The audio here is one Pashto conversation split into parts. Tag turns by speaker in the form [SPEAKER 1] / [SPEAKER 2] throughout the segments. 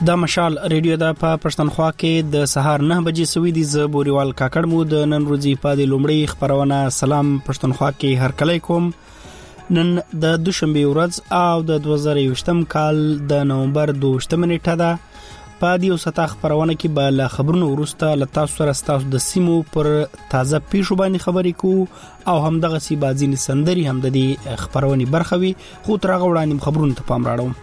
[SPEAKER 1] دا مشال ریډیو دا په پښتونخوا کې د سهار 9 بجې سوي دي. ز بوريوال کاکړ مو د نن ورځې په د لومړی خبرونه سلام پښتونخوا کې هر کله کوم. نن د دوشنبه ورځ او د 2020م کال د نومبر 2 نیټه ده. په دې ستا خبرونه کې به له خبرونو ورسته له تاسو سره تاسو د سیمو پر تازه پیښو باندې خبرې کوو او هم دغه سی بازي سندري هم د دې خبرونه برخوي. خو تر هغه وړاندې خبرونه ته پام راړو.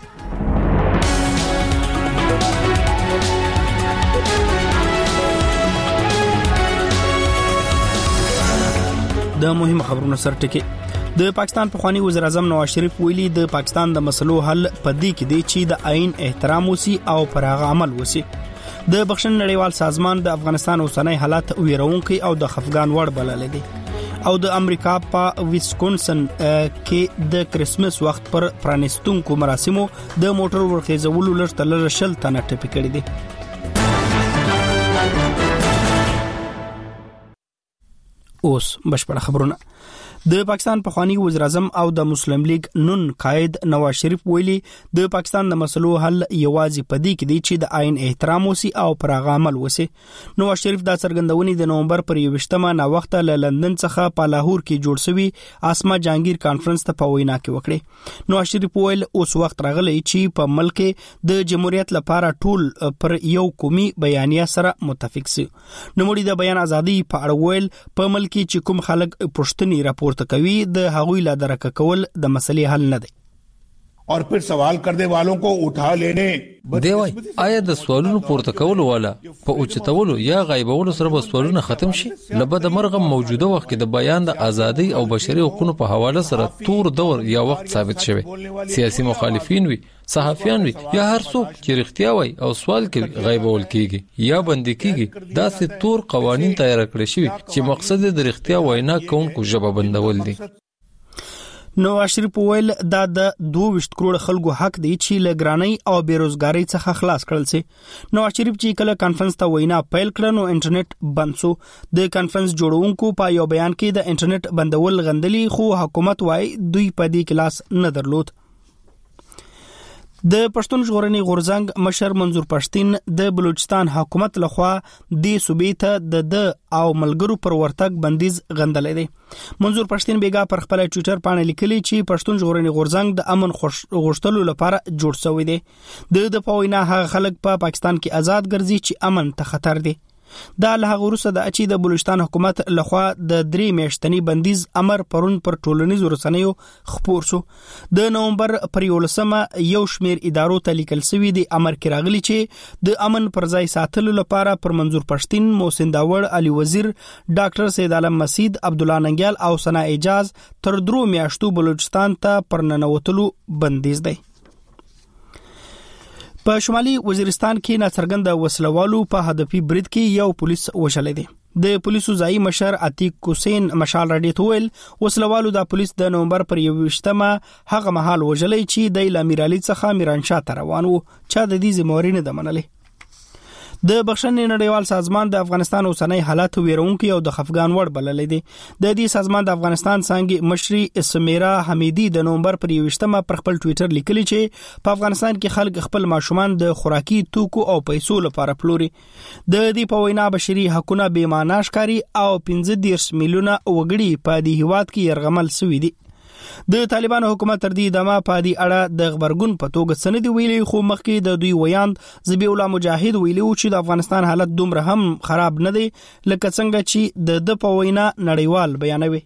[SPEAKER 1] د مهمه خبرونو سره ټکی. د پاکستان پخوانی وزیر اعظم نواز شریف ویلي د پاکستان د مسلو حل پدې کې دی چې د آئین احترام وسی او پر هغه عمل وسی. د بخښن نړیوال سازمان د افغانستان اوسنۍ حالات ویرونکي او د خفګان وړ بلل دي او د امریکا په ویسکونسن کې د کریسمس وخت پر پرانستونکو مراسمو د موټر ورخیزولو لړ شل تنه ټپي کړي دي. اوس بشپړ خبرونه. د پاکستان پخوانی وزیر اعظم او د مسلم لیگ نون قائد نواز شریف ویلي د پاکستان د مسلو حل یوازې پدې کې دی چې د آئین احترام وسی او پر هغه عمل وسی. نواز شریف دا څرګندونې د نومبر پر 28مه نا وخت له لندن څخه په لاهور کې جوړ شوی اسما جهانگیر کانفرنس ته په وینا کې وکړي. نواز شریف ویل اوس وخت راغلی چې په ملک د جمهوریت لپاره ټول پر یو قومي بیانیه سره متفق شي. نوموړي د بیان ازادي په اړه ویل په ملک چې کوم خلک پښتني راپور تکوي د هغوی لا درک کول د مسلې حل نه دی.
[SPEAKER 2] اور پھر سوال کرنے والوں کو اٹھا لینے
[SPEAKER 3] دی وای آیا د سوالونو پورته کول والا په اوچتولو یا غیبولو سره به سوالونه ختم شي؟ لبد مرغه موجوده وخت کې د بیان د ازادي او بشري حقوقو په حواله سره تور دور یا وخت ثابت شوی. سیاسي مخالفین وي، صحافیان وي یا هر څوک چې رښتیا وای او سوال کوي غیبول کیږي یا بندي کیږي. دا سه تور قوانين تیار کړی شوی چې مقصد د رښتیا وینا کوونکو ژبه بندول دي.
[SPEAKER 1] نواز شریف ویل دا د 22 کروڑ خلکو حق دی چې لګرانی او بیروزګاری څخه خلاص کړل سي. نواز شریف چې کله کانفرنس ته وینا پیل کړ نو انټرنیټ بند شو. د کانفرنس جوړونکو په یو بیان کې د انټرنیټ بندول غندلي خو حکومت وايي دوی په دې کلاس نه درلود. د پښتون ژغورنې غورځنګ مشر منظور پښتين د بلوچستان حکومت لخوا د صوبې ته د او ملګرو پر ورتګ بندیز غندلې دي. منظور پښتين بیګا پر خپل ټوئیټر باندې لیکلي چې پښتون ژغورنې غورځنګ د امن غوښتلو لپاره جوړ شوی دی. د پوینا هغه خلک په پاکستان کې آزاد ګرځي چې امن ته خطر دی. دا له هغه وروسته د اچي د بلوچستان حکومت لخوا د 3 میاشتنی بندیز امر پرون پر ټولنیزو رسنیو خپور شو. د نومبر پر 11مه یو شمیر ادارو ته لیکل شوی دی امر کې راغلی چې د امن پر ځای ساتلو لپاره پر منظور پښتين، محسن داوړ، علي وزیر، ډاکټر سید عالم مسید، عبد الله ننګیال او ثنا اعجاز تر 3 میاشتو بلوچستان ته پر ننوتلو بندیز دی. په شمالي وزیرستان کې ناڅرګند وسلوالو په هدفي برید کې یو پولیس وشلې دي. د پولیسو ځای مشر عتیق حسین مشال راډیو ته ویل وسلوالو د پولیس د نومبر پر 28مه هغه مهال وجلې چې د امیرعلی څخه میرانشاه ته روان وو چې د دې ذمہواری نه دمنلې. د بخښن نړیوال سازمان د افغانستان اوسنۍ حالات ویرونکي او د خفګان وړ بللې دي. د دې سازمان د افغانستان څنګه مشري اسمیرا حمیدی د نومبر پر 28مه پر خپل ټوئیټر لیکلی چې په افغانستان کې خلک خپل ماشومان د خوراکي توکو او پیسو لپاره پلوري. د دې په وینا بشري حقوقونه بې معنی ښکاري او 15 میلیونه وګړي په دې هیواد کې يرغمل شوي دي. د طالبانو حکومت تر دې دمه په دې اړه د خبرګون په توګه سند ویلي خو مخکې د دوی ویاند ذبیح الله مجاهد ویلي چې د افغانستان حالت دومره هم خراب نه دی لکه څنګه چې د په وینا نړیوال بیانوي.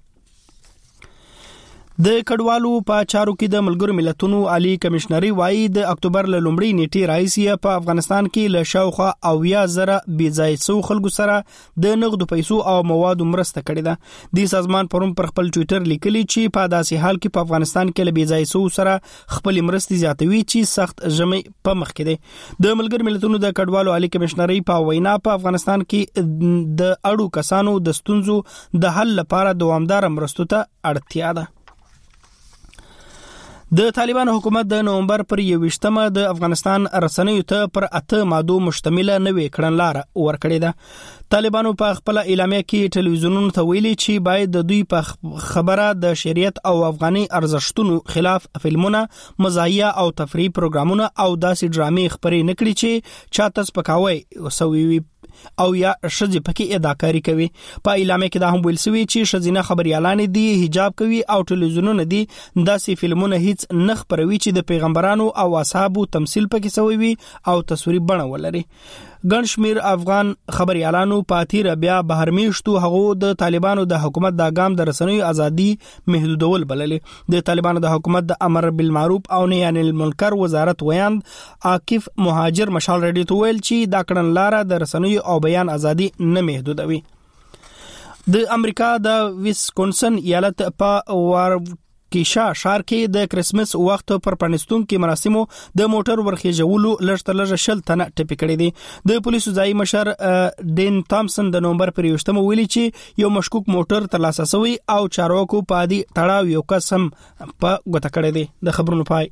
[SPEAKER 1] د کډوالو په چارو کې د ملګرو ملتونو عالی کمشنري وايي د اکتوبر له لومړۍ نیټې راځي په افغانستان کې له شاوخوا 90,000 بيځای سو خلکو سره د نقد پیسو او موادو مرسته کړې ده. د سازمان پروم پر خپل ټوئیټر لیکلي چې په داسې حال کې په افغانستان کې له بيځای سو سره خپل مرستې زیاتوي چې سخت ژمي په مخ کې دي. د ملګرو ملتونو د کډوالو عالی کمشنري په وینا په افغانستان کې د اړو کسانو د ستونزو د حل لپاره دوامدار مرستو ته اړتیا ده. د طالبان حکومت د نومبر پر 21مه د افغانستان رسنیو ته پر 8 مادو مشتمله نوې کړنلاره ورکړې ده. طالبانو په خپل اعلامیه کې ټلویزیونونو ته ویلي چې باید د دوی په خبره د شریعت او افغاني ارزښتونو خلاف فلمونه، مزاحیه او تفریحي پروګرامونه او داسې ډرامې خبرې نکړي چې چاته سپکاوی وسوي او یا شذ پکې اداکاری کوي. په اعلامیه کې دا هم ویل شوی چې شذینه خبريالان دي حجاب کوي او ټلویزیونونه دي داسې فلمونه هیڅ نه خبروي چې د پیغمبرانو او اصحابو تمثيل پکې شوی وي او تصویري بڼه ولري. ګڼ شمیر افغان خبريالانو پاتیر بیا بهر میشتو هغه د طالبانو د حکومت د اقدام د رسنیو ازادي محدودول بللې. د طالبانو د حکومت د امر بالمعروف او نهي عن المنکر وزارت ویاند عاکف مهاجر مشال رادیو ته ویل چې دا کړنلاره د رسنیو او بیان ازادي نه محدودوي. د امریکا د ویسکونسن ایالت په کیشا ښار کې د کرسمس وخت پر پرانستونکو مراسمو د موټر ورخېجولو لږ شل تنه ټپي کړي دي. د پولیسو ځای مشر ډین تامسن د نومبر پر 21مه ویلي چې یو مشکوک موټر ترلاسه شوی او چارواکو په دې تړاو یو قسم په غوته کړی دی. د خبرونو پای.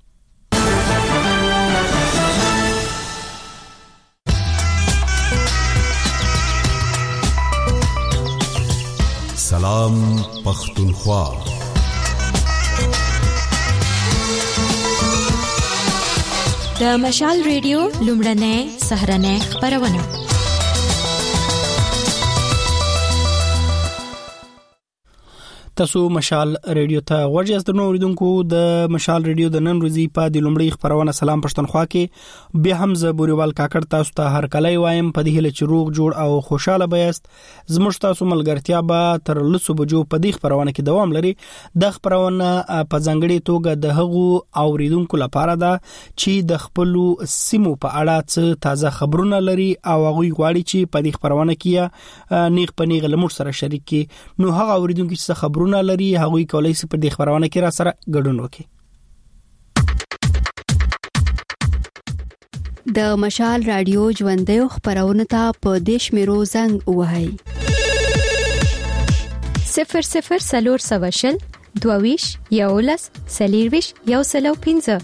[SPEAKER 4] سلام پختونخوا.
[SPEAKER 5] د مشال ریډیو لومړنۍ سهرنۍ خبرونه.
[SPEAKER 1] تاسو مشال ریډیو ته ورجاست نو اوریدونکو. د مشال ریډیو د نن ورځې په د لومړی خبرونه سلام پښتونخوا کې به هم ز بوريوال کاکړ تاسو ته هر کله وایم په دې هله چروغ جوړ او خوشاله بیاست. زموږ تاسو ملګرتیا به تر لسو بجو په دې خبرونه کې دوام لري. د خبرونه په ځنګړي توګه د هغو اوریدونکو لپاره ده چې د خپل سیمو په اړه څه تازه خبرونه لري او هغه غواړي چې په دې خبرونه کې نیغ په نیغ لمر سره شریک کړي. نو هغه اوریدونکو چې خبرونه لري هغه کولای شي په دې خبرونه کې را سره ګډون وکړي.
[SPEAKER 6] د مشال رادیو ژوندۍ خبرونه ته په دیش میرو زنګ وهاي
[SPEAKER 5] 00 سلور سواشل دوویش یولس سلیرویش یوسلو 15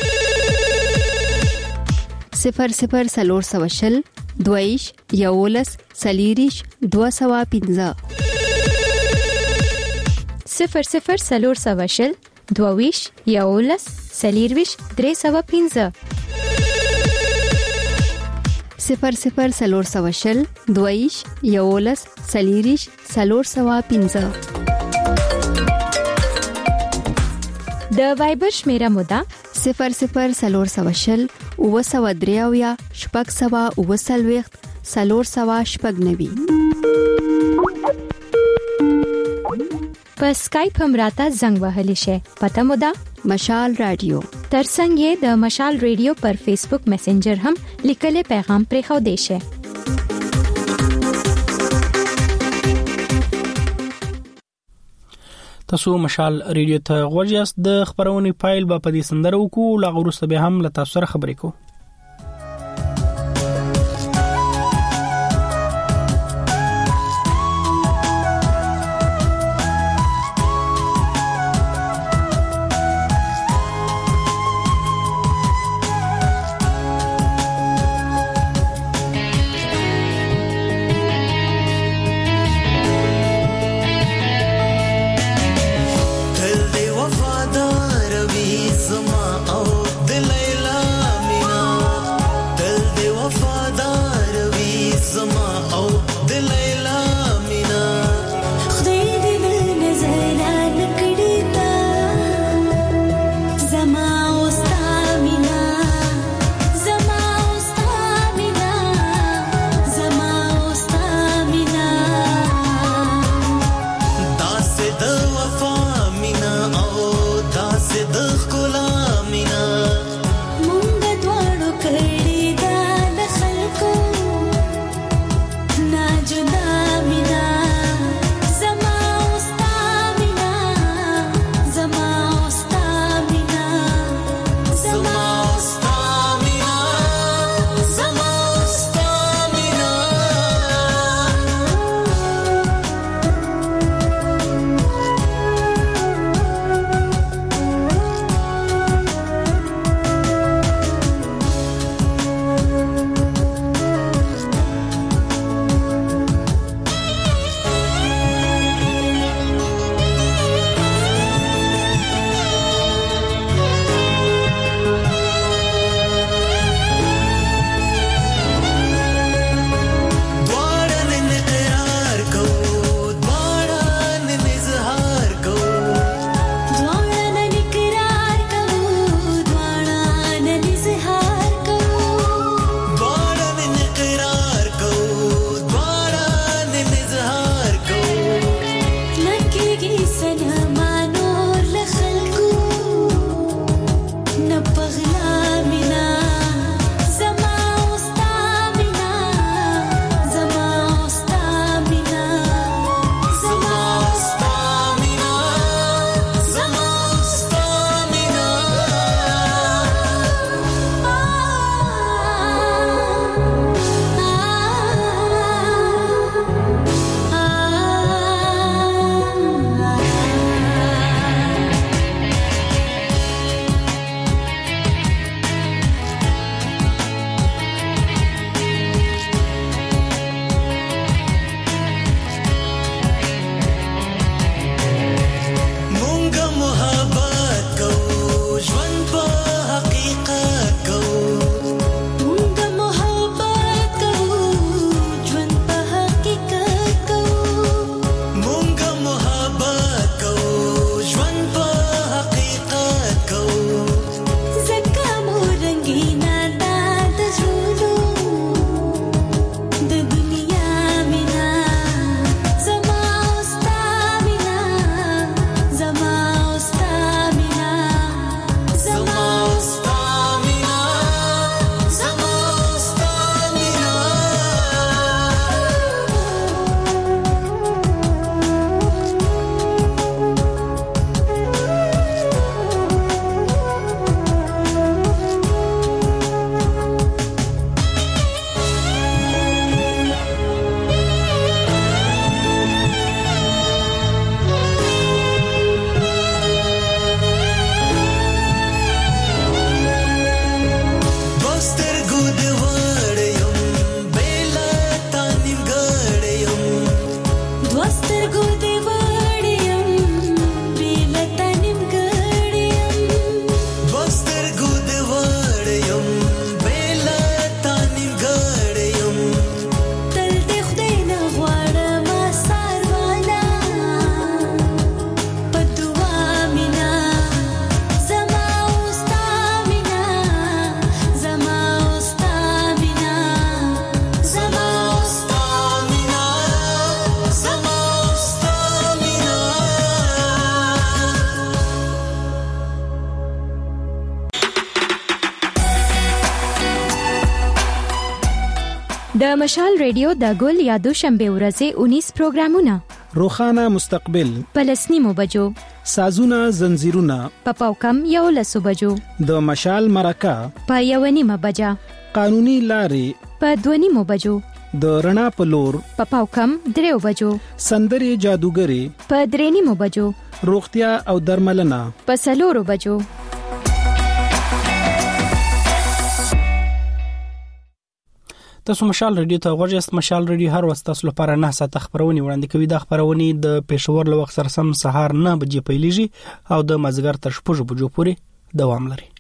[SPEAKER 6] 00 سلور سواشل دوویش یولس سلیریش 215
[SPEAKER 5] 00 سلور سواشل دوویش یولس سلیرویش 315
[SPEAKER 6] 00 سلور سواشل دوویش یولس سلیریش 315
[SPEAKER 5] د وایبر شمیره مودا
[SPEAKER 6] 00 سلور سواشل او سوا دریاویا شپږ سوا او سلويخت سلور سوا شپږ نوي.
[SPEAKER 5] په سکایپ هم راته زنګ وهلی شي. پته مو ده
[SPEAKER 6] مشال رادیو.
[SPEAKER 5] ترڅنګ د مشال رادیو پر فیسبوک میسنجر هم لیکل پیغام پرې خو دی شي.
[SPEAKER 1] تاسو مشال ریډیو ته غوړیاست. د خبرونې فایل په دې سندره وکړو لا غوښته به هم له تاسو سره خبرې کوو.
[SPEAKER 5] د مشال ریډیو د ګل یا دوشنبه ورځې 19 پروګرامونه،
[SPEAKER 4] روخانه مستقبل،
[SPEAKER 5] پلسنیمو بجو،
[SPEAKER 4] سازونه زنجیرونه،
[SPEAKER 5] پاپاوکم یو لسو بجو،
[SPEAKER 4] د مشال مرکه
[SPEAKER 5] په 1:30 بجا،
[SPEAKER 4] قانوني لارې
[SPEAKER 5] په 2:30 بجو،
[SPEAKER 4] د رڼا په لور
[SPEAKER 5] پاپاوکم 3 بجو،
[SPEAKER 4] سندري جادوګری
[SPEAKER 5] په 3:30 بجو،
[SPEAKER 4] روغتیا او درملنه
[SPEAKER 5] په 4 بجو.
[SPEAKER 1] تاسو مشال ریډیو ته غوږ یاست. مشال ریډیو هر وخت تاسو لپاره 9 ساعت خبرونه وړاندې کوي. د خبرونه د پېښور له وخت سره سم سهار 9 بجې پیلېږي او د مازیګر تر 6 بجو پورې دوام لري.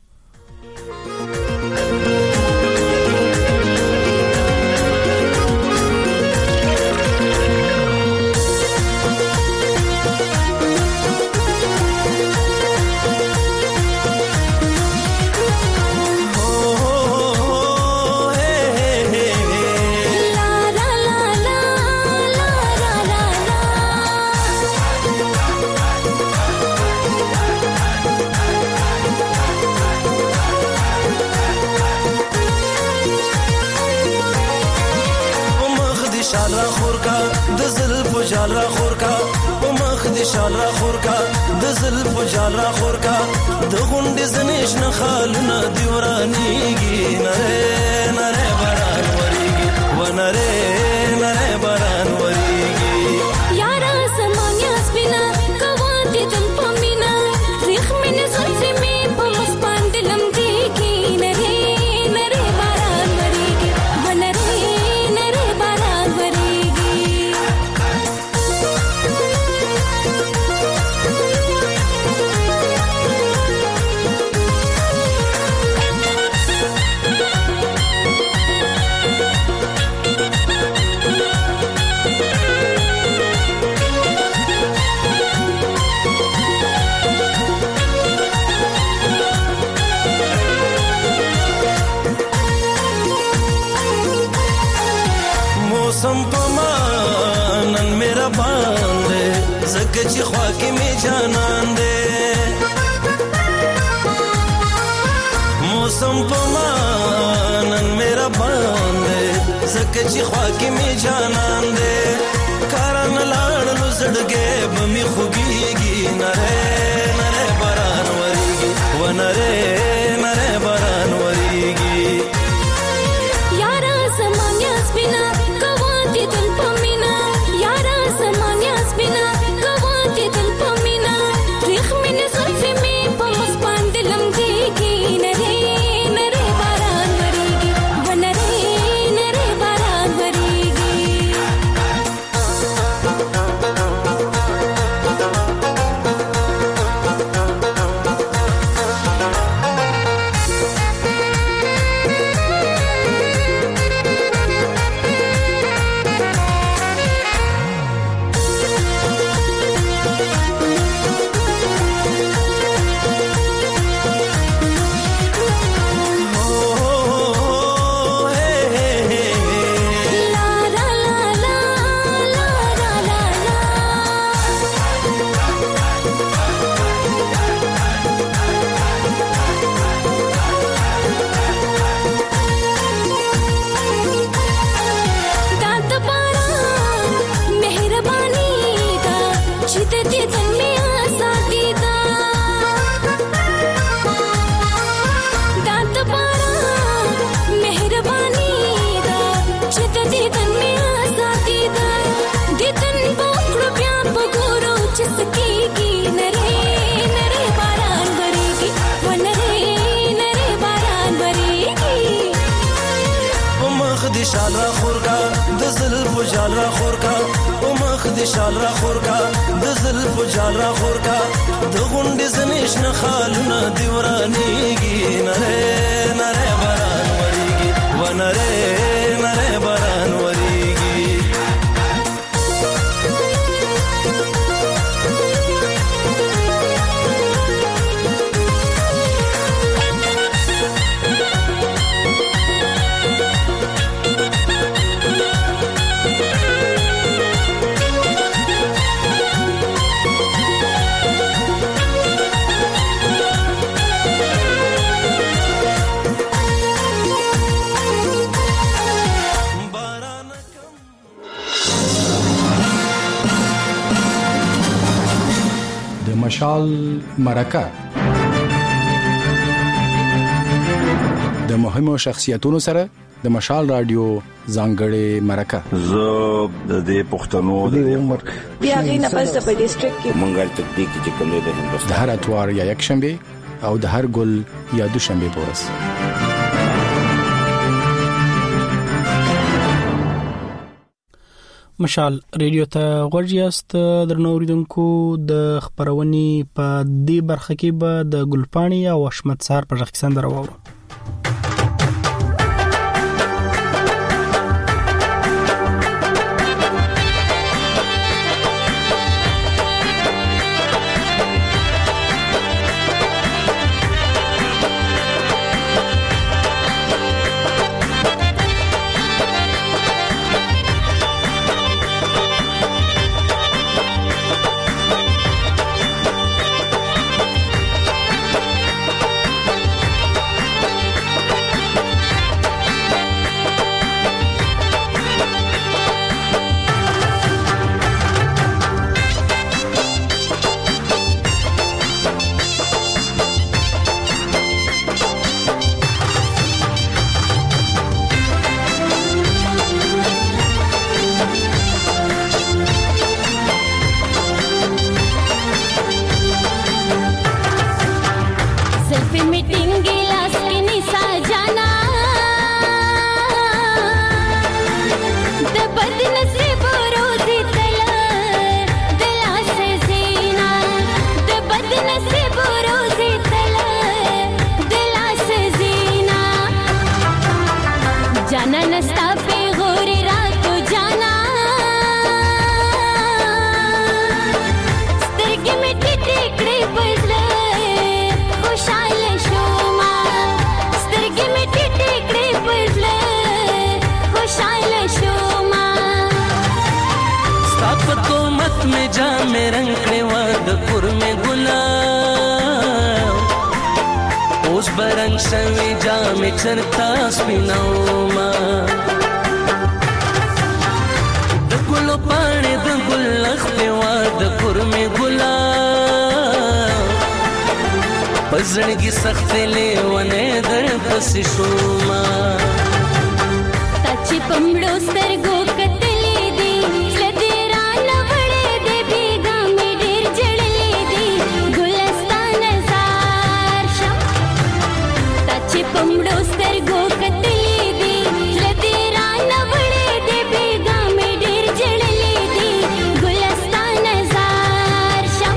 [SPEAKER 7] جال را خور کا په مخ دې شال را خور کا د زلف جال را خور کا د غونډې زنیش نه خالونه دی ورانیږي نره نره باران وریږي و نره نره باران وریږي
[SPEAKER 8] یارا سمانیا سپینا کوانتی تم پمینا ریخ من زلفی می په مسپان دلم دیږي نره نره باران وریږي و نره نره باران وریږي.
[SPEAKER 7] मौसम पमानन मेरा बांधे जग ची ख्वाकी में जानन दे मौसम पमानन मेरा बांधे जग ची ख्वाकी में जानन दे कारण लाड़ लुसड़गे बमी खुगीगी नरे नरे बरान वरीगी व नरे नरे बरान वरीगी
[SPEAKER 8] यारा समान्या स्पिना कवाती तन पमीना यारा समान्या स्पिना कवाती तन पमीना रिख मिन जुल्फी में पमस्पान दिलम देगी नरे नरे बारान वरीगी व नरे नरे बारान वरीगी.
[SPEAKER 7] شال را خور کا د زلف جال را خور کا او مخ د شال را خور کا د زلف جال را خور کا د غونډې زنیش نه خالونه دی ورانیږي نره نره باران وریږي و نره نره باران وریږي.
[SPEAKER 9] مشال مرکه د مهمو شخصیتونو سره د مشال رادیو ځانګړې مرکه
[SPEAKER 10] زه د دې پښتنو د عمر
[SPEAKER 11] بیا غینه پس په ډیسټریکټ کې
[SPEAKER 10] منګل تکتیک چې کوم دی د هندوستان
[SPEAKER 9] د هر اتوار یا یک شنبه او د هر ګل یا دوشنبه پورس
[SPEAKER 1] مشال ریډیو ته غوړیاست درنو اوریدونکو د خبرونې په دې برخه کې به د ګلپاڼي او حشمت سار پر ځخ سندره وورو
[SPEAKER 7] برنګ شوي جامې چرتا سپینوما د ګلو پاڼې د ګل لختې وا د کورمې ګلا پزړګي سختې لیونې در پسې شوما
[SPEAKER 8] تچې پمړو سترګو کتلې دي لدې رانه وړې دې بیګا مې ډېر جړلې دي ګلستان زار شم تچې پمړو سترګو کتلې دي لدې رانه وړې دې بیګا مې ډېر جړلې دي ګلستان زار شم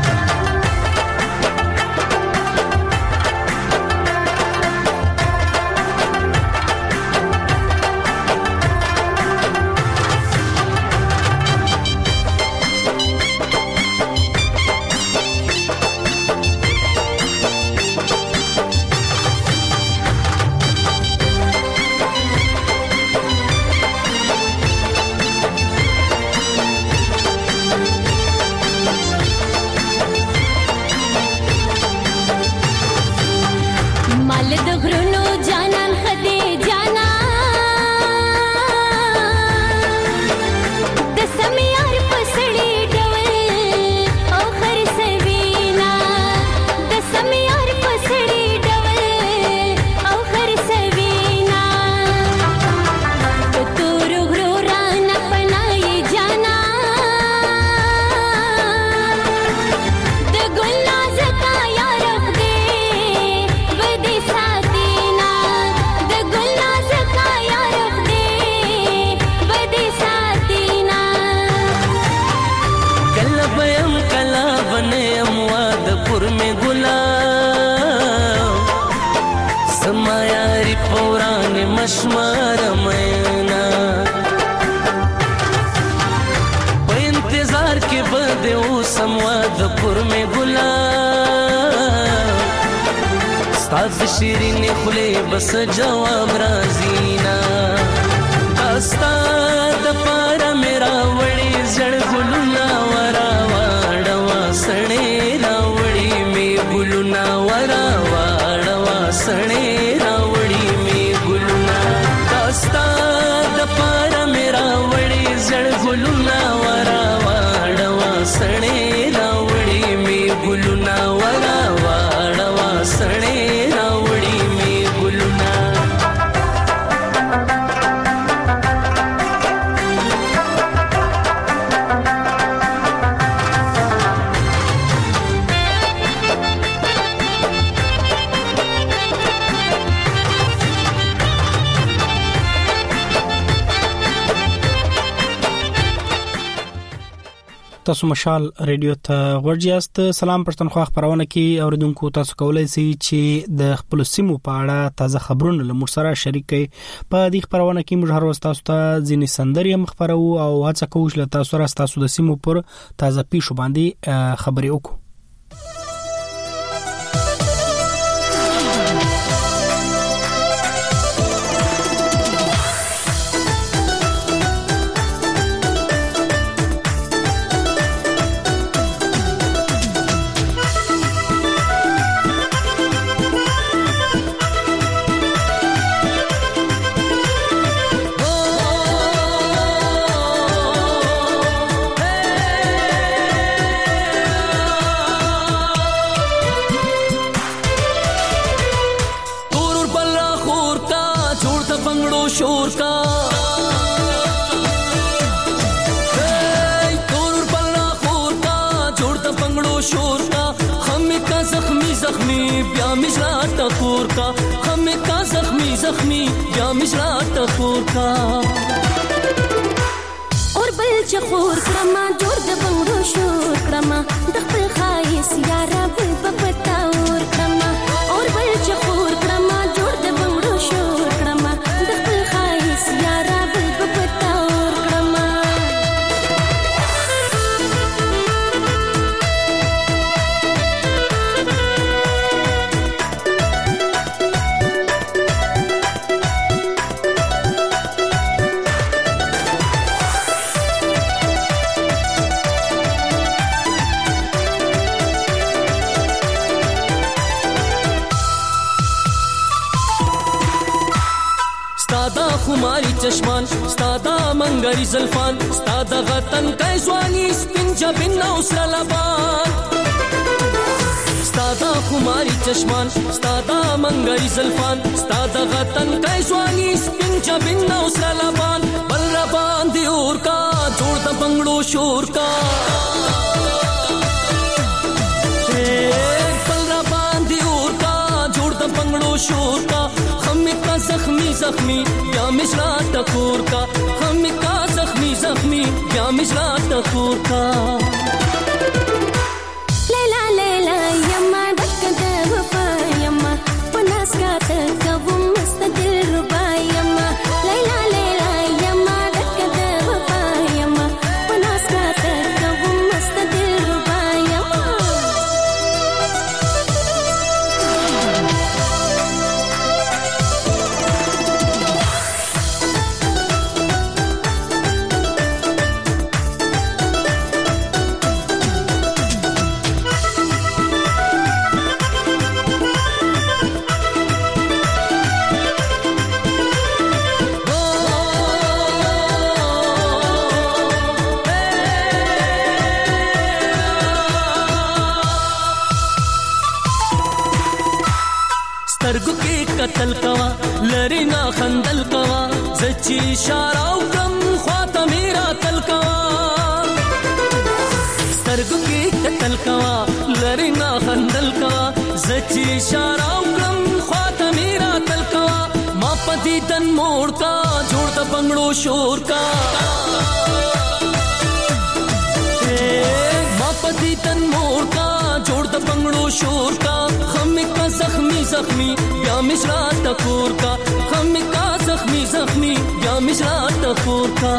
[SPEAKER 8] مشمار مینا په انتظار کې بده اوسم واد پر می ګلا ستاسو شیرین خله بس جواب رازینا استاد پر میرا وړي زړ ګلونا ورا واړوا سړې راوړي می ګلونا ورا واړوا سړې راوړي می استاد پر میرا وړي زړ ګلونا ورا واړوا سړې راوړي می
[SPEAKER 1] تاسو مشال ریډیو ته ورجاست. سلام پښتونخوا خبرونه کې اوریدونکو تاسو کولای شئ چې د خپل سیمو په اړه تازه خبرونه له موږ سره شریک کړئ. په دې خبرونه کې موږ هر ورځ تاسو ته ځینې سندرې مخبرو او هڅه کوو چې تاسو سره تاسو د سیمو پر تازه پیښو باندې خبرې وکړو.
[SPEAKER 12] शोर का तोर पल्ला खोर का जोड़ता पंगड़ो शोर का हमें का जख्मी जख्मी ब्या मिश्रा टकोर का हमें का जख्मी जख्मी ब्या मिश्रा टकोर का
[SPEAKER 8] और बल चखोर क्रमा जोड़ द पंगड़ो शोर क्रमा दखल खाइस यारा बपता और क्रमा और बल चखोर क्रमा जोड़ द पंगड़ो शोर क्रमा यारा बपता और क्रमा
[SPEAKER 12] स्तादा खुमारी चश्मान स्तादा मंगरी जल्फान स्तादा गतन कैसवानी स्पिन जबिन उसरा लबान स्तादा खुमारी चश्मान स्तादा मंगरी जल्फान स्तादा गतन कैसवानी स्पिन जबिन उसरा लबान बलरबान दियोर का जोड़ द बंगड़ो शोर का बलरबान दियोर का जोड़ द बंगड़ो शोर का हमें का जख्मी जख्मी या मिश्रा टकोर का हमें का जख्मी जख्मी या मिश्रा टकोर का
[SPEAKER 8] लैला लैला यम्मा दक्कत वफा यम्मा पनास का तकव मुस्तदिल रुबा यम्मा लैला लैला यम्मा दक्कत वफा यम्मा पनास का तकव मुस्तदिल रुबा यम्मा
[SPEAKER 12] سترګو کې قتل کوا لری نا خندل کوا زچی اشاره وکم خواته میرا تل کوا سترګو کې قتل کوا لری نا خندل کوا زچی اشاره وکم خواته میرا تل کوا ما پتی تن موړ کا جوړ د بنگړو شور کا ما پتی تن موړ کا جوړ د بنگړو شور کا हमें का जख्मी जख्मी या मिश्रा टकोर का हमें का जख्मी जख्मी या मिश्रा टकोर का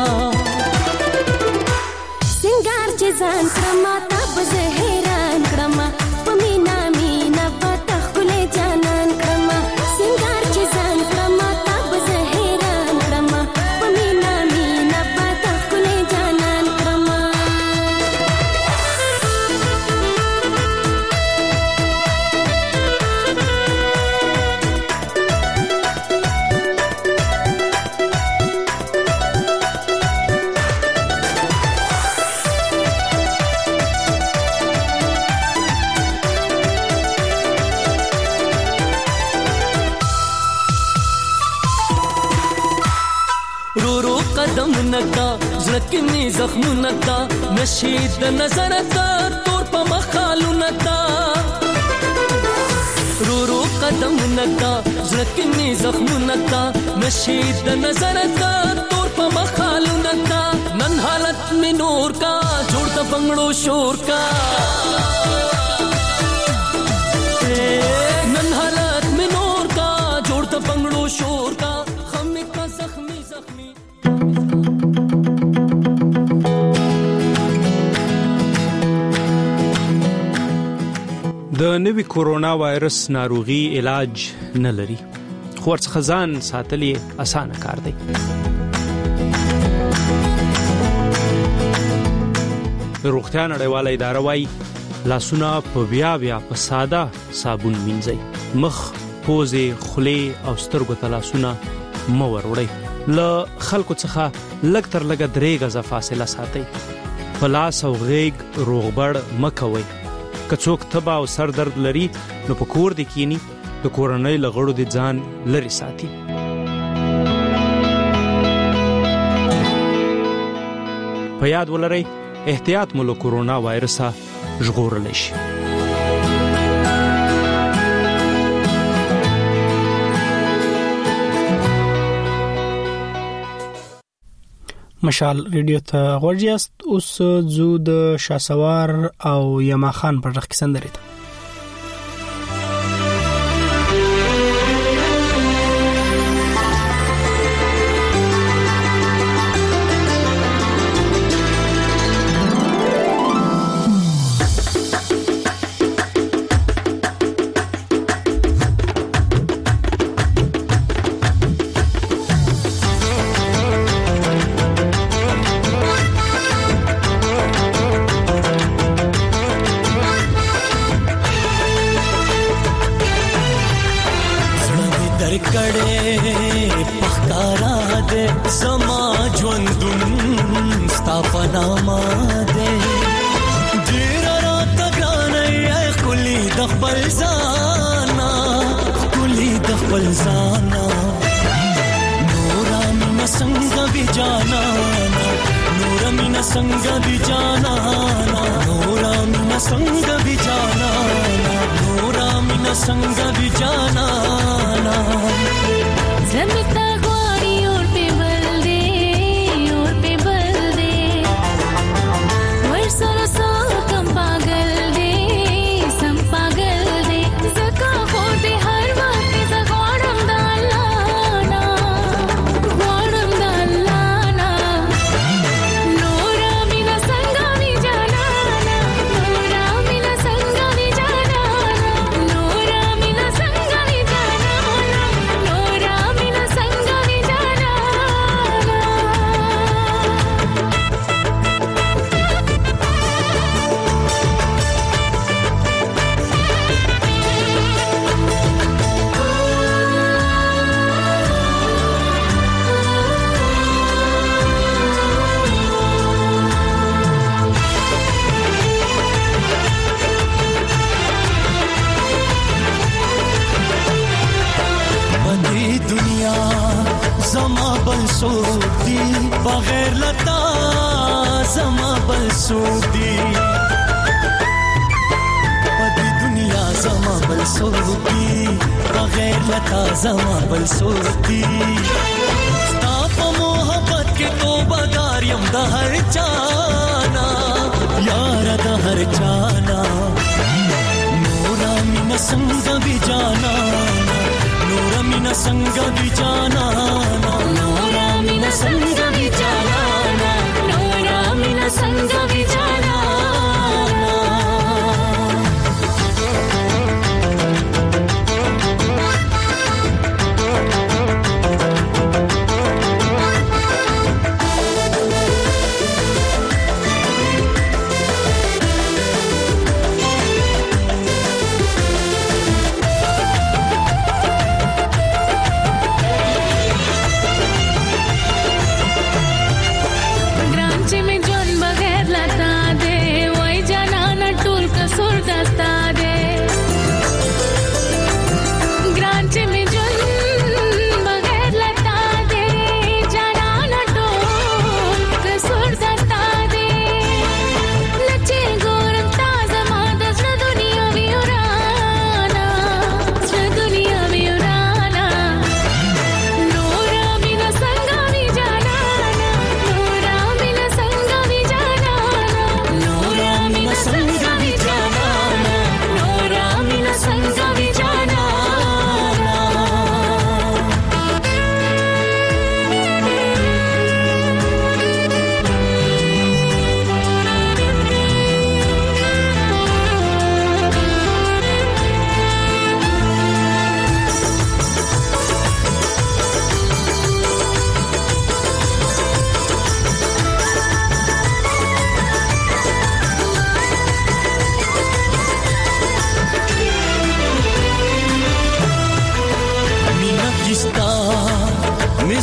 [SPEAKER 8] सिंगार चेजान क्रमा तब जहरान क्रमा पमीना मीना बतखले जानन क्रमा सिंगार चेजान क्रमा तब जहरान क्रमा पमीना मीना बतखले जानन क्रमा
[SPEAKER 12] قدم نکا زړه می زخم نکا نشید نظر تا تور په مخالو نکا رو رو قدم نکا زړه می زخم نکا نشید نظر کا تور په مخال نکا نن حالت می نور کا جوړ د بنگړو شور کا نن حالت می نور کا جوړ د بنگړو شور کا خم کا زخمی زخمی
[SPEAKER 13] د نوي کورونا وایرس ناروغي علاج نه لري خو ورڅخه ځان ساتل یې اسانه کار دی. روغتیا نړیواله اداره وايي لاسونه په بیا په ساده صابون مینځئ، مخ، پوزې، خولې او سترګو ته لاسونه مه وروړئ. له خلکو څخه لږ تر لږه 3 غزه فاصله ساتئ. په لاس او غیږ روغبړ مه کوئ. که څوک تبه او سر درد لري نو په کور دې کینی، د کورنۍ له غړو دې ځان لرې ساتي. په یاد ولرئ احتیاط مو له کورونا وایرسه ژغورلی شي.
[SPEAKER 1] مشال ریډیو ته غوږ یاست. اوس زو د شاسوار او یما خان پر رخ سندرې ته.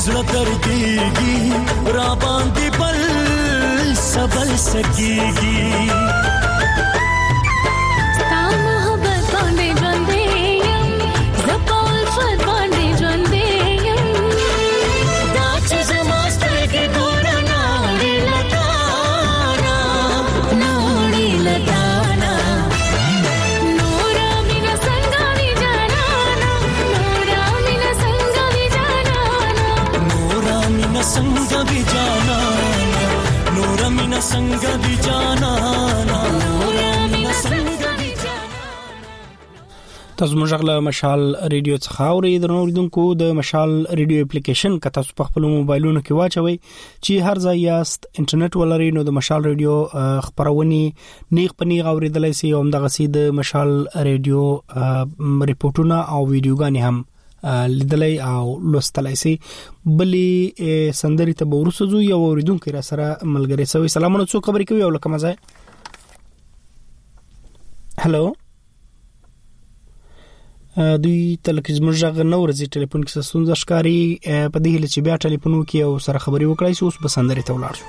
[SPEAKER 12] زړه دردېږي را باندې بل سبل سکیږي
[SPEAKER 8] ستا محبت باندې ژوندې یم زه په الفت باندې ژوندې یم دا چې زما سترګې ګوره ناړې له تانا ناړې له تانا نورا مینه څنګه وي جانانا نورا مینه څنګه وي جانانا
[SPEAKER 12] نورا مینه څنګه وي جانانا نورا مینه څنګه وي جانانا نورا مینه څنګه وي
[SPEAKER 1] تاسو موږ غل مشال ریډیو څخه اورئ د نوریدونکو د مشال ریډیو اپلیکیشن که تاسو په خپل موبایلونو کې واچوي چې هر ځای یاست انټرنیټ ولرئ نو د مشال ریډیو خبرونه نیغ پنیغ اوریدلای شئ او دغه سي د مشال ریډیو ریپورتونه او ویډیوګانې هم لیدلای او لوستلای شئ بلی سندري ته ورسوځو یو اوریدونکو را سره ملګری سوي سلامونه څو خبرې کوي او لکه مزه هالو دوی تلکه زموږ غږ نو ورځي ټلیفون کې ستونزه ښکاری په دې هله چې بیا ټلیفون وکي او سره خبري وکړای شو اوس به سندري ته ولاړ شو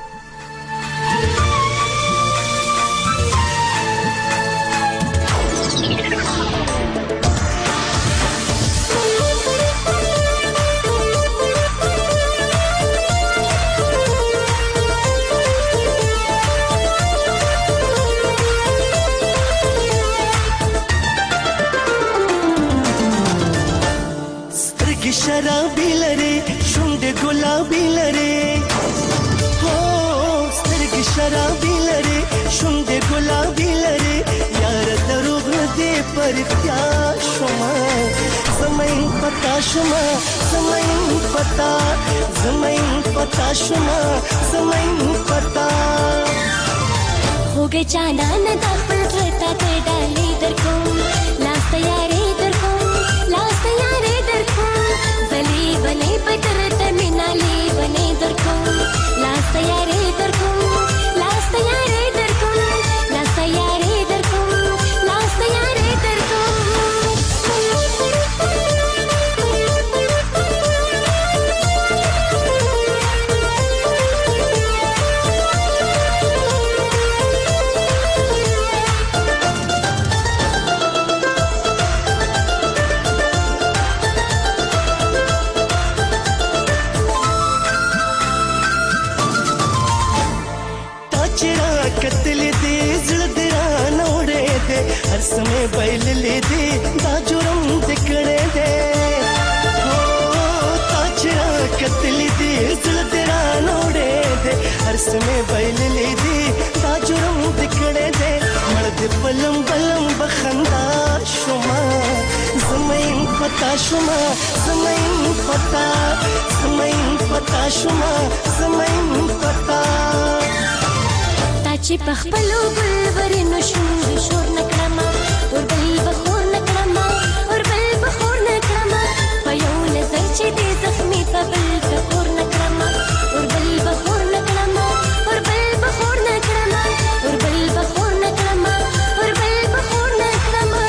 [SPEAKER 14] शराबी लरे शुंड गुलाबी लरे हो स्तरगी शराबी लरे शुंड गुलाबी लरे यार दरुग दे पर प्यार शुमा समय पता शुमा समय पता शुमा समय पता
[SPEAKER 8] हो गए चांदा न दापल रहता ते डाली दर को लास्ट तैयारी दर को लास्ट तैयारी दर को बली बने पतर मिनाली बने दर को लास्ट तैयारी दर को लास्ट तैयारी दर को लास्ट तैयारी दर को लास्ट तैयारी दर को
[SPEAKER 14] समय बैल ले दे दाजुरम दिखने दे हो ताजरा कतली दे जलदरा नोड़े दे हर समय बैल ले दे दाजुरम दिखने दे मर्द बलम बलम बखंदा शुमा समय पता शुमा समय पता शुमा समय पता
[SPEAKER 8] ताची पखपलो बुलबरी नशूर शोर नकरमा और बल बखोर नकरमा और बल बखोर नकरमा पयो नजर चे दे जख्मी पबल बखोर नकरमा और बल बखोर नकरमा और बल बखोर नकरमा और बल बखोर नकरमा और बल बखोर नकरमा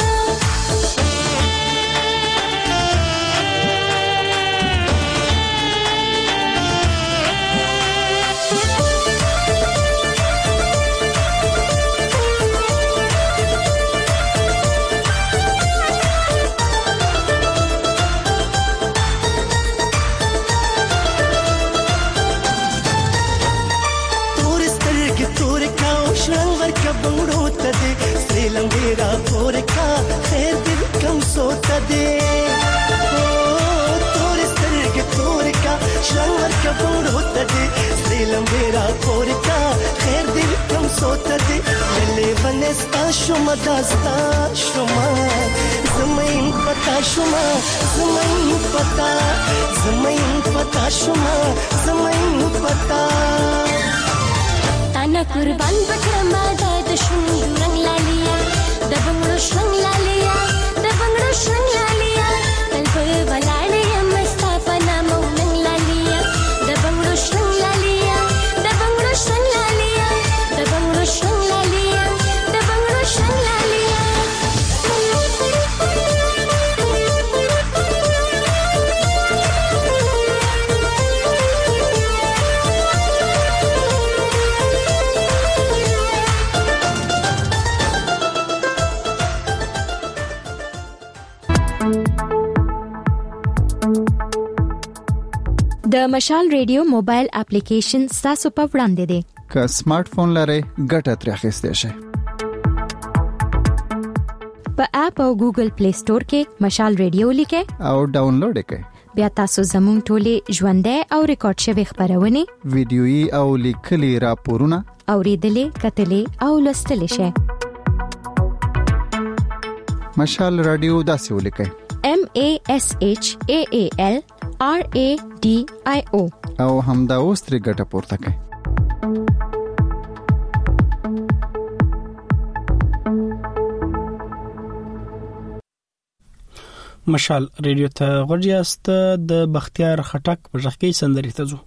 [SPEAKER 14] लंबेरा फोर का खैर दिल कम सोता दे तोर सर के तोर का शंवर का बोर होता दे से लंबेरा फोर का खैर दिल कम सोता दे ले बनस्ता शुमा दास्ता शुमा ज़मीन पता शुमा ज़मीन पता शुमा ज़मीन पता
[SPEAKER 8] ताना कुर्बान बकरमा दाद शुंग रंग लालिया दबंगड़ो शंग लालिया दबंगड़ो शंग लालिया कल्प वलाड़े मस्ता पना मौनंग लालिया दबंगड़ो शंग लालिया दबंगड़ो शंग लालिया दबंगड़ो शंग लालिया दबंगड़ो शंग लालिया
[SPEAKER 5] د مشال ریډیو موبایل اپلیکیشن تاسو په وړاندې دی.
[SPEAKER 15] که سمارټ فون لرئ ګټه ترې اخیستئ شئ.
[SPEAKER 5] په اپ او ګوګل پلی سٹور کې مشال ریډیو لیکئ
[SPEAKER 15] او ډاونلوډ یې کړئ.
[SPEAKER 5] بیا تاسو زموږ ټولې ژوندۍ او ریکارډ شوی خبرونه
[SPEAKER 15] ویډیويي او لیکلي راپورونه
[SPEAKER 5] اوریدلې کتلې او لوستلې شئ.
[SPEAKER 15] مشال رادیو داسې ولیکئ
[SPEAKER 5] MASHAALRADIO
[SPEAKER 15] او همدا اوس ترې ګټه پورته کړئ.
[SPEAKER 1] مشال ریډیو ته غوړیاست. د بختیار خټک په ژغکې سندرې ته ځو.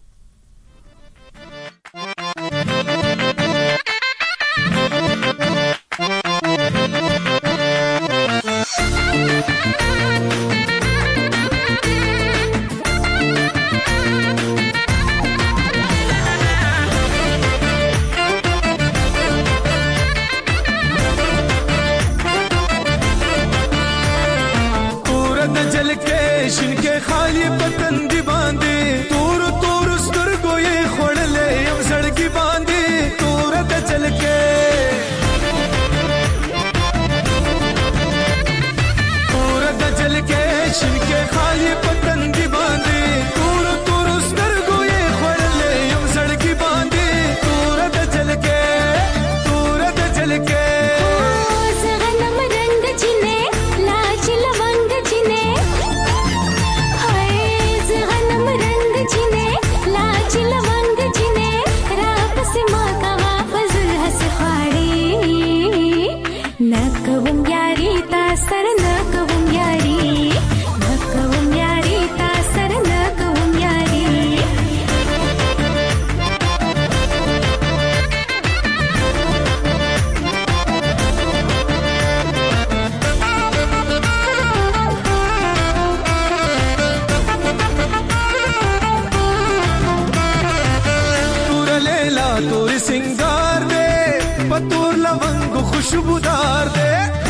[SPEAKER 16] खुशबूदार दे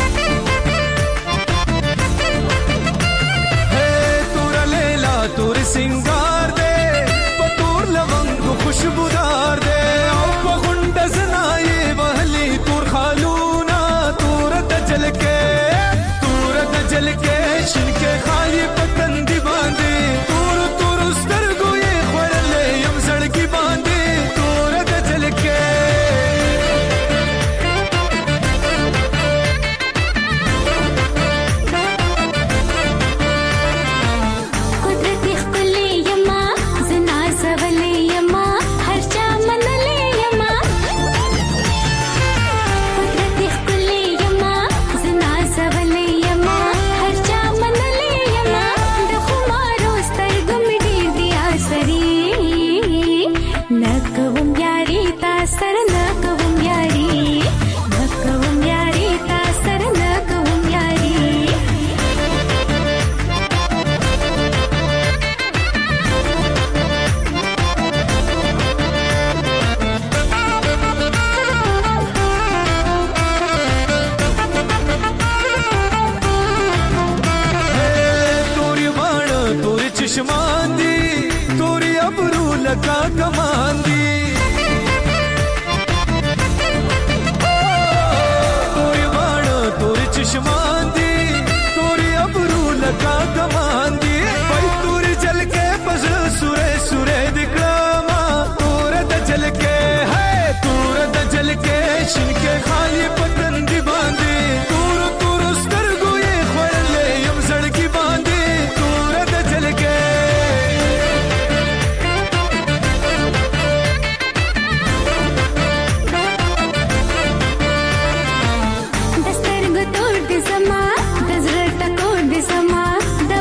[SPEAKER 16] तोरा लेला तोर सिंगार दे पतोर लवंग खुशबूदार दे पगुंड सनाए बहली तोर खालूना तोर दजल के शिनके खाली पतंदी बांधे तोर तोर उस्तर गोये खड़ले यम सड़की बांधे तोर दजल के लगा कमांदी तोरी बाण तोरी चश्मांदी तोरी अबरू लगा कमांदी भाई तोरी जल के बस सुरे सुरे दिखलामा तोर दजल के है तोर दजल के शिनके खाली पतंदी बांधी तोर तोर स्तर गोये खड़ले यम सड़की बांधी तोर दजल के
[SPEAKER 8] दस्तर गतोड़ दे समा दजरत कोड़ दे समा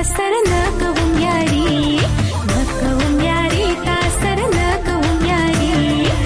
[SPEAKER 8] سر نه کوم یاري نه کوم یاري تا سر نه کوم یاري.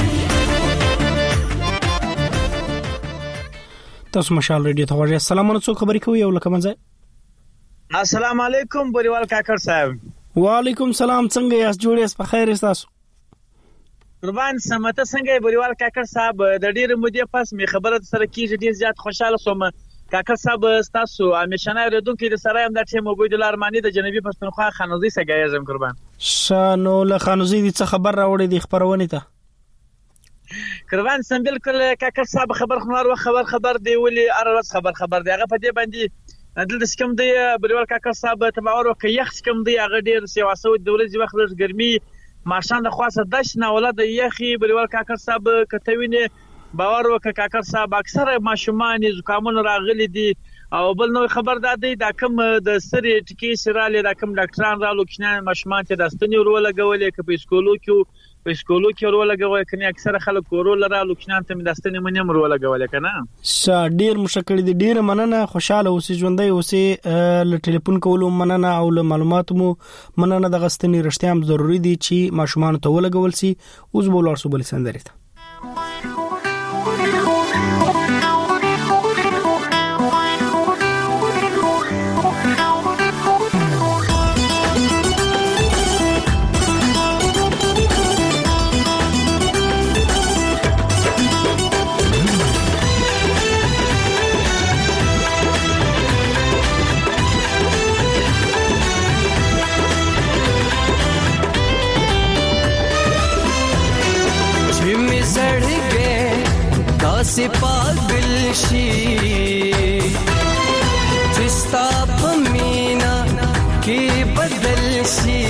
[SPEAKER 1] تاسو مشال ریډیو ته واجه السلام علیکم خبرې کوي یو لکه منځه.
[SPEAKER 17] السلام علیکم بریوال کاکړ صاحب.
[SPEAKER 1] وعلیکم سلام څنګه یاست جوړ یاست په خیر یاست تاسو؟
[SPEAKER 17] قربان سمته څنګه بریوال کاکړ صاحب د ډېر مودې پس می خبره سره کیږي ډېر زیات خوشاله سوم. کاکړ صاحب تاسو همیشنه ردونکو د سره هم د ټیم عبید الله ارمانی د جنوبي پښتونخوا خانوزي سګایزم قربان.
[SPEAKER 1] شانو له خانوزي د څه خبر راوړې د خبرونه ته؟
[SPEAKER 17] قربان سم بالکل کاکړ صاحب خبر دی ولي ارلس خبر دی هغه په دې باندې دلته سکم دی بریوال کاکړ صاحب تباور او یخ سکم دی هغه ډیر سیواسو د ورځې وخت لږ ګرمي ماشان د خاصه دش نه ولادت یخي بریوال کاکړ صاحب کتوینه باور وکړه کاکړ صاحب اکثره ماشومان زکامونه راغلي دي او بل نو خبر دادی دا کوم د سری ټکی سراله دا کوم ډاکټران رالو کښنه ماشومان ته داستنی ورول غولې ک په سکولو کې ورول غوي کني اکثره خلک ورول رالو کښنه ته داستنی منیم ورول غولې کنه
[SPEAKER 1] ډیر مشکل دي ډیر مننه خوشاله اوسې ژوندۍ اوسې ل ټلیفون کولو مننه او ل معلوماتو مننه د غستنی رښتیا هم ضروری دي چې ماشومان ته ولګول سي اوس بولار سو بل سندري ته
[SPEAKER 12] से पागल शी जिस्ता पमीना के बदल शी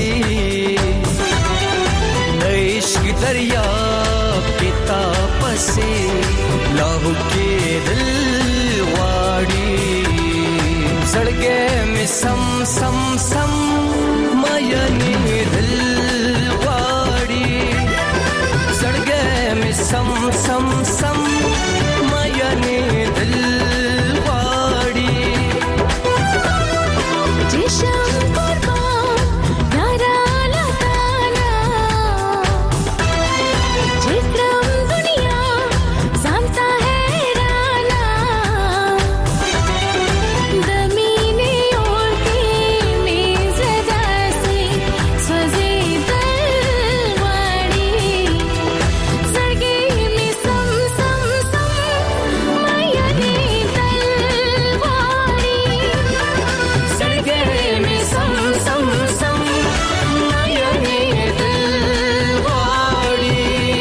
[SPEAKER 12] इश्क दरिया पिता पसे लाहू के दिल वाड़ी सड़गे में सम सम सम मायने दिल वाड़ी सड़गे में सम सम सम मायने दिल वाड़ी
[SPEAKER 8] जिशम कुर्बान नारा लताना जिक्रम दुनिया जानता है राना दमीने और के में ज़दा से स्वज़े दलवाड़ी सरगे में सम सम सम मायने दलवाड़ी
[SPEAKER 12] सड़गे में सम सम सम मायने दिल वाड़ी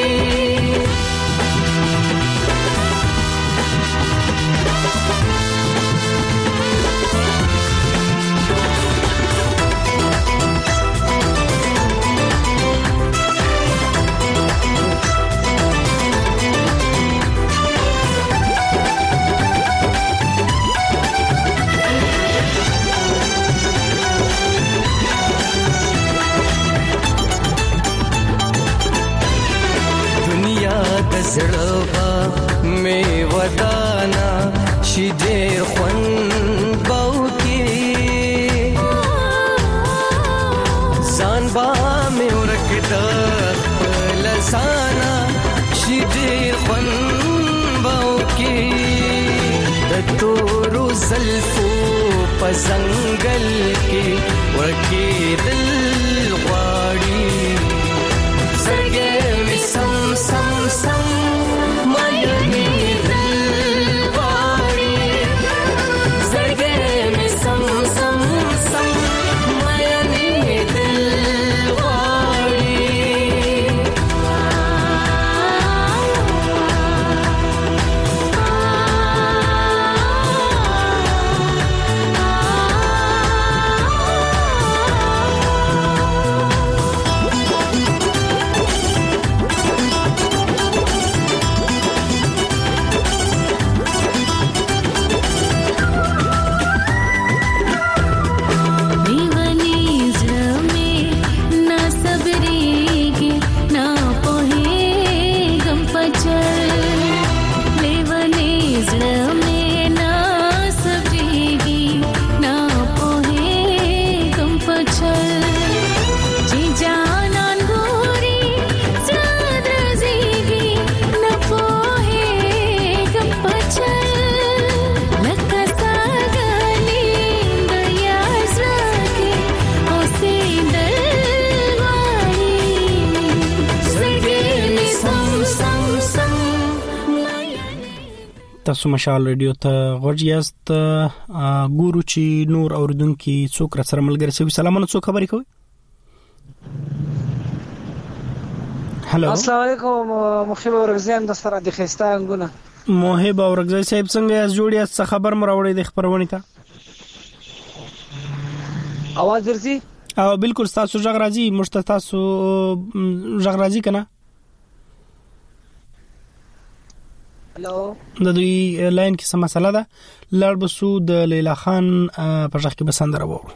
[SPEAKER 12] दुनिया दसड़वा में वदाना शिदेर खन बाउकी जानबा में उरकदा लसाना शिदेर खन बाउकी तोरू ज़ल्फो पजंगल के वके दिल वाड़ी सरगे में सम सम सम मायने दिल वाड़ी सरगे में सम सम सम मायने दिल वाड़ी
[SPEAKER 1] تاسو مشال رادیو ته غوږ یاست. ګورو چې نور اوردونکو څوک را سره ملګری شي. سلامونه، څوک خبرې کوي؟ هلو،
[SPEAKER 18] السلام علیکم. محب اورګزیان د سره د خستانګونه.
[SPEAKER 1] محب اورګزی صاحب څنګه یاست؟ جوړ یاست؟ څه خبر مو راوړی د خبرونه ته؟
[SPEAKER 18] اواز درځي؟
[SPEAKER 1] او بالکل تاسو ژغ راځي، مشته تاسو ژغ راځي کنه؟
[SPEAKER 18] هلو،
[SPEAKER 1] د دوی لاین کې څه مسله ده؟ لړ بسو د لیلا خان په ژغ کې بسندره وو.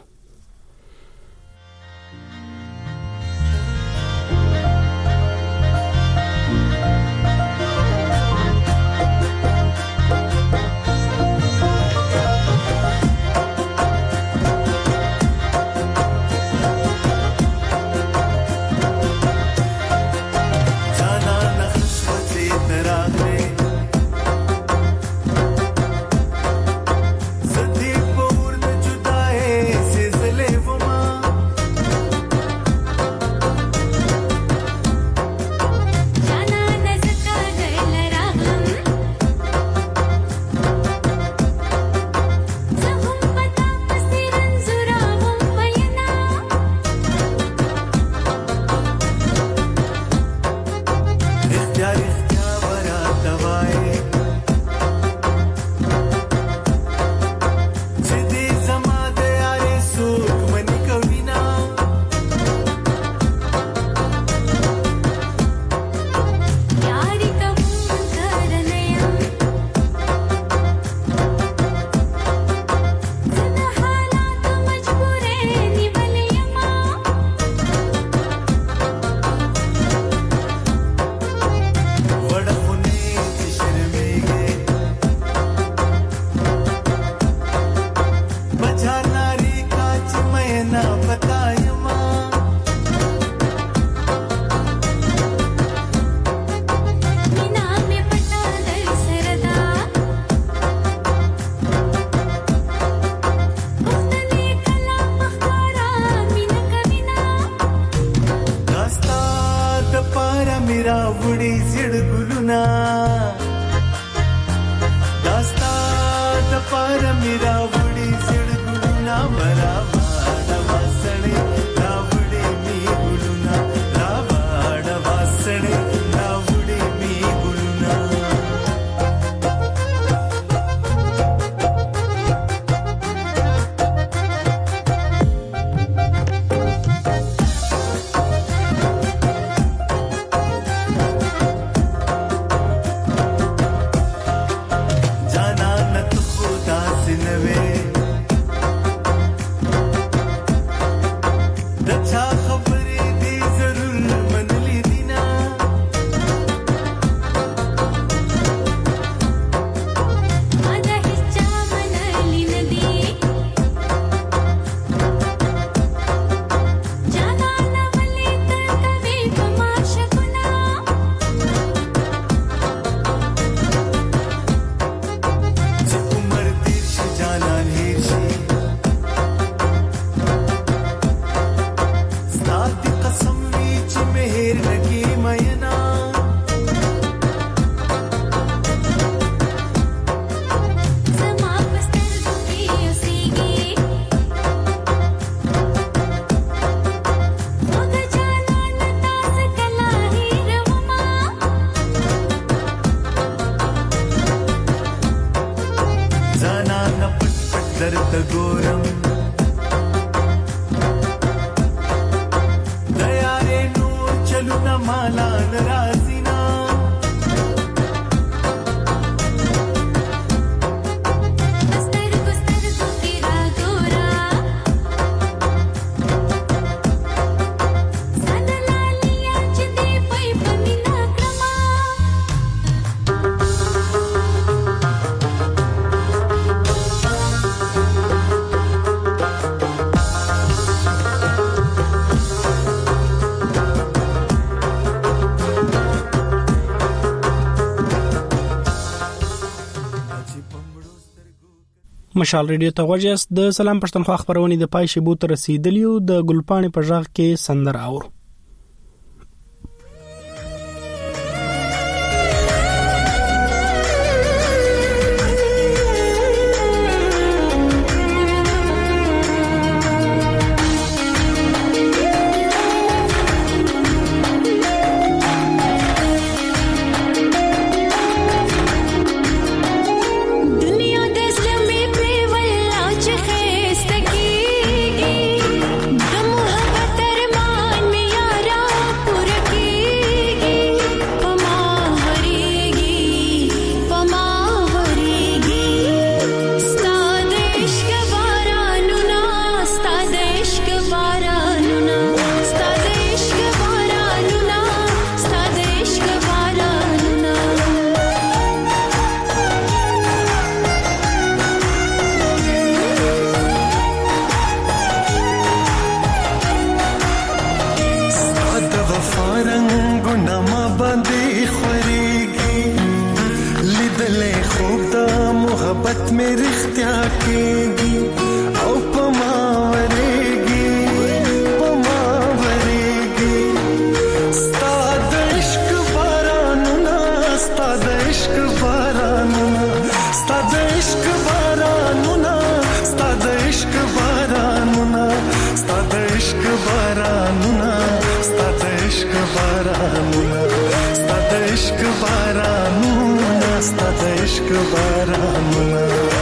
[SPEAKER 1] مشال ریډیو ته غوږیاست. د سلام پښتونخوا خبرونه د پای شیبو ته رسیدلیو. د ګلپاڼې په ژغ کې سندر اور.
[SPEAKER 16] ورکیږي او پما ورېږي پما ورېږي ستا د عشق بارانونه ستا د عشق بارانونه ستا د عشق بارانونه ستا د عشق بارانونه ستا د عشق بارانونه ستا د عشق بارانونه ستا د عشق بارانونه ستا د عشق بارانونه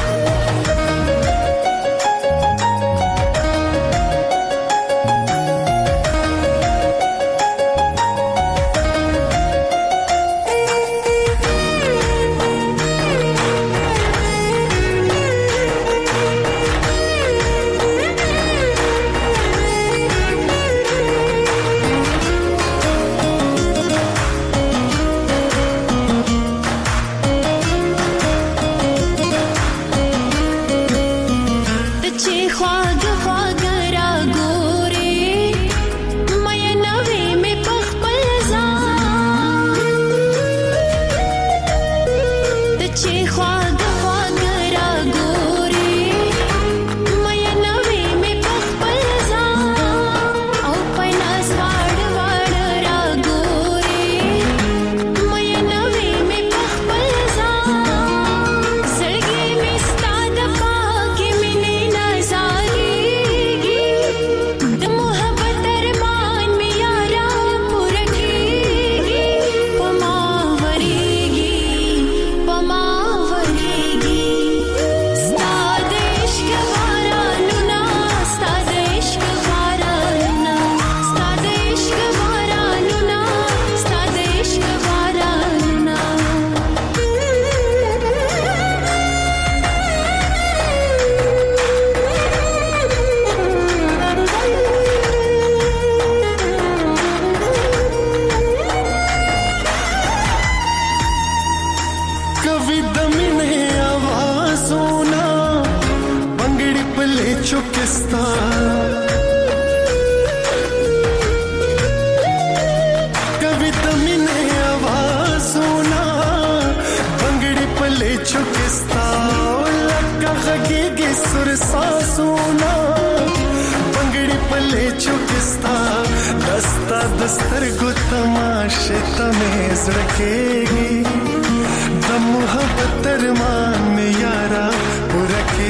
[SPEAKER 16] दस्तर गो तमाशे तमेज रखेगी द मोहब्बत अरमान में यारा रखेगी